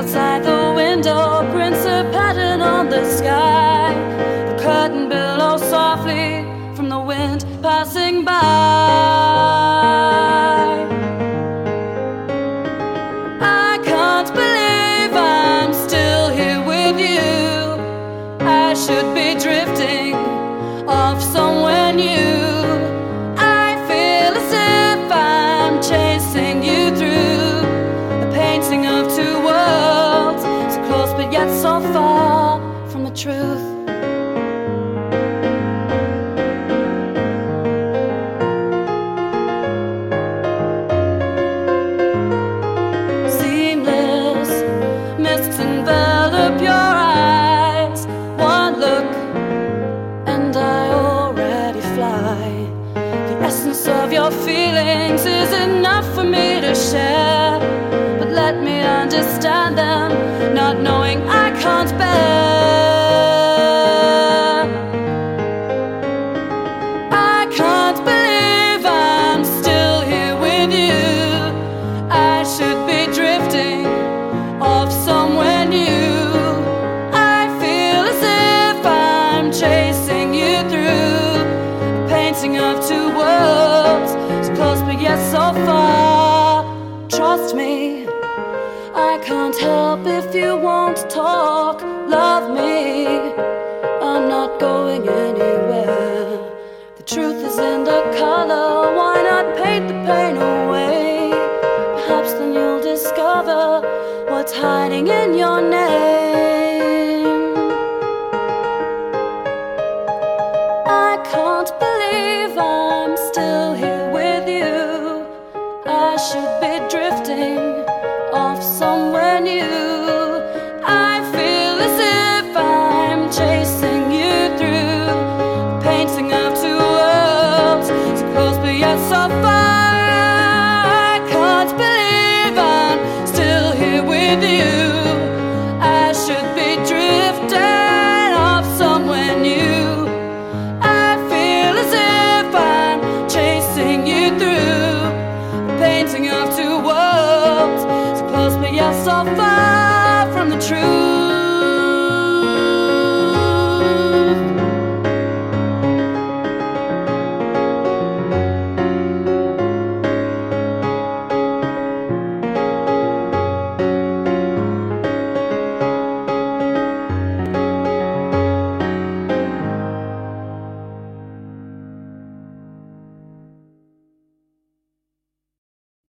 outside the window prints a pattern on the sky. The curtain billows softly from the wind passing by. I can't believe I'm still here with you. I should be drifting off somewhere new. I feel as if I'm chasing you through a painting of two worlds, so close but yet so far from the truth. Seamless mists envelop your eyes. One look and I already fly. The essence of your feelings is enough for me to share, but let me understand them, not knowing I can't bear. I can't believe I'm still here with you. I should be drifting off somewhere new. I feel as if I'm chasing you through a painting of two worlds, so close but yet so far. Trust me, I can't help if you won't talk. Love me, I'm not going anywhere. The truth is in the color, why not paint the pain away? Perhaps then you'll discover what's hiding in your name.